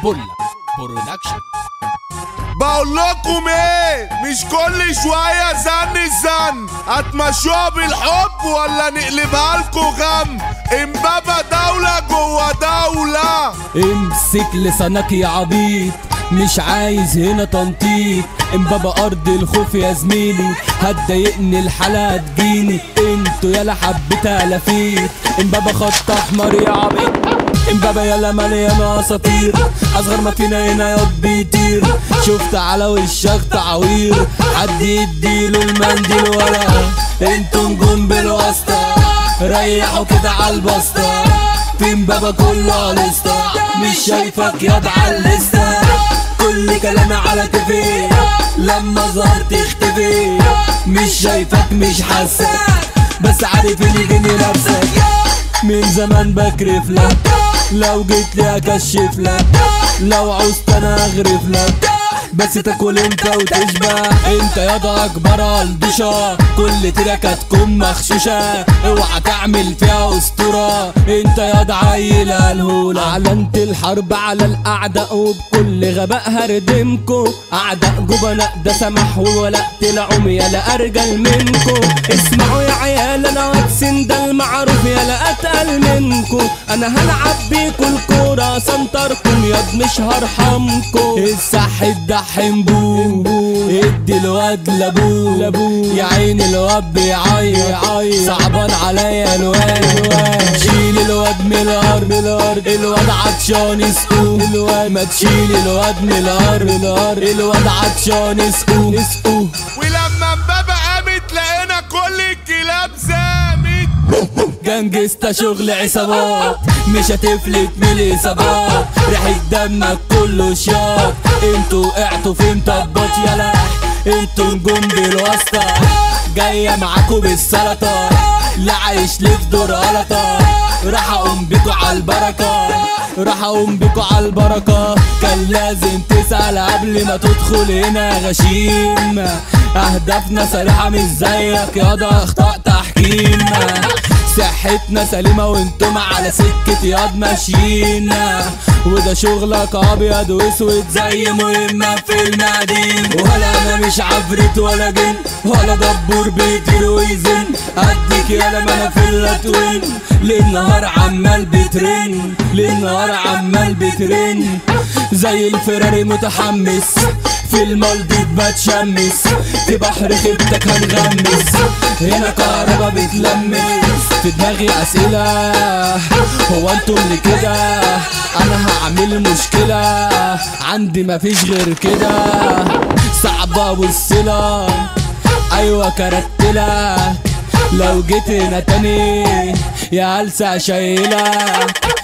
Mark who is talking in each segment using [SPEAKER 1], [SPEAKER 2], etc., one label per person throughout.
[SPEAKER 1] بولا برودكشن.
[SPEAKER 2] بقول لكم ايه، مش كل شوية زن هتمشوها بالحب ولا نقلبها لكم غم؟ امبابة دولة جوا دولة.
[SPEAKER 3] امسك لسانك يا عبيط، مش عايز هنا تنطيط. امبابة ارض الخوف يا زميلي، هتضايقني الحلقة تجيني. انتوا يالا حبيتها لفيت. امبابة خط احمر يا عبيط. امبابة يالا مليانة اساطير، اصغر ما فينا هنا ياض بيطير. شفت على وشك تعوير، حد يديله المنديل ولا انتوا نجوم بالواسطة. ريحوا كده عالبسطة، في امبابة كله لسطة. مش شايفك ياض عاللسطة، كل كلامي على كيفي. لما ظهرت اختفي، مش شايفك مش حاسك، بس عارف اني جني لابسك. من زمان بكرف لك، لو جيت لي اكشف لك. لو عوزت انا اغرف لك، بس تاكل انت وتشبع. انت ياضا اكبر الدشا، كل تراك هتكون مخشوشة. اوعى تعمل فيها اسطورة، انت ياضا عيل الهولة. اعلنت الحرب على الاعداء، وبكل غباء هردمكو. اعداء جبناء ده سمح ولا طلعوا يالا ارجل منكو. اسمعوا يا عيال، انا واكسن ده المعروف يالا اتقل منكو. انا هلعب بيكو الكورة سنتركم ياض، مش هرحمكو. الصح الدحم بو، ادي الواد لابوه. يا عيني الواد بيعيط، صعبان عليا الواد. شيل الواد من الارض، الواد عطشان اسقوه. ما تشيل الواد من الارض، الواد عطشان اسقوه.
[SPEAKER 2] ولما امبابة قامت لقينا كل الكلاب زامت.
[SPEAKER 3] جنجستا شغل عصابات، مش هتفلت من الاصابات. ريحة دمك كله شاط، انتوا وقعتوا في مطبات يالا. انتوا نجوم بالواسطة، جاية معاكوا بالسلطة. لا عايش ليه في دور غلطة، راح اقوم بيكوا عالبركة. كان لازم تسأل قبل ما تدخل هنا غشيم. اهدافنا سريعة مش زيك ياضا، اخطاء تحكيم. صحتنا سليمة وانتم على سكة ياض ماشيين. وده شغلك ابيض واسود زي مهمة في المقاديم. ولا انا مش عفريت ولا جن، ولا دبور بيطير ويزن. اديك يالا ما انا في اللاتوين، للنهار عمال بترن. زي الفراري متحمس، في المالديف بتشمس. في بحر خيبتك هنغمس، هنا كهربا بتلمس. في دماغي اسئلة، هو انتم اللي كده؟ انا هعمل مشكلة، عندي مفيش غير كده. صعبة والصلة، ايوه كرتلك. لو جيت هنا تاني يا هلسة شايلك،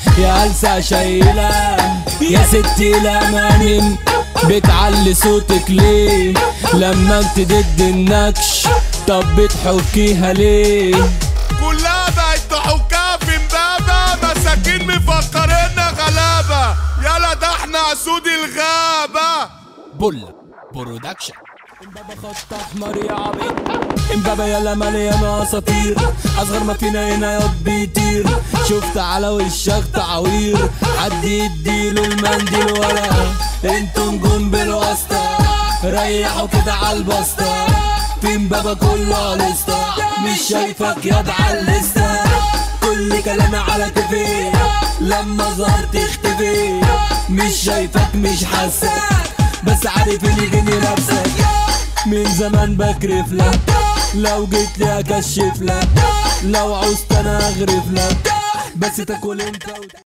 [SPEAKER 3] يا ستي الامانم. بتعلي صوتك ليه لما انت ضد النكش؟ طب بتحكيها ليه؟
[SPEAKER 2] كلها بقت تحكها في امبابة، مساكين مفكريننا غلابة. يالا ده احنا اسود الغابة.
[SPEAKER 1] بولا برودكشن.
[SPEAKER 3] امبابة خط احمر يا عبيط. امبابة يالا مليانة اساطير، اصغر ما فينا هنا ياض بيطير. شفت على وشك تعوير، حد يديله المنديل ولا انتوا نجوم بالواسطة. ريحوا كده عالبسطة، في امبابة كله لسطة. مش شايفك ياض عاللسطة، كل كلامي على كيفي. لما ظهرت اختفي، مش شايفك مش حاسك، بس عارف اني جني لابسك. من زمان بكرف لك، لو جيت لي اكشف لك. لو عوزت انا اغرف لك، بس تاكل انت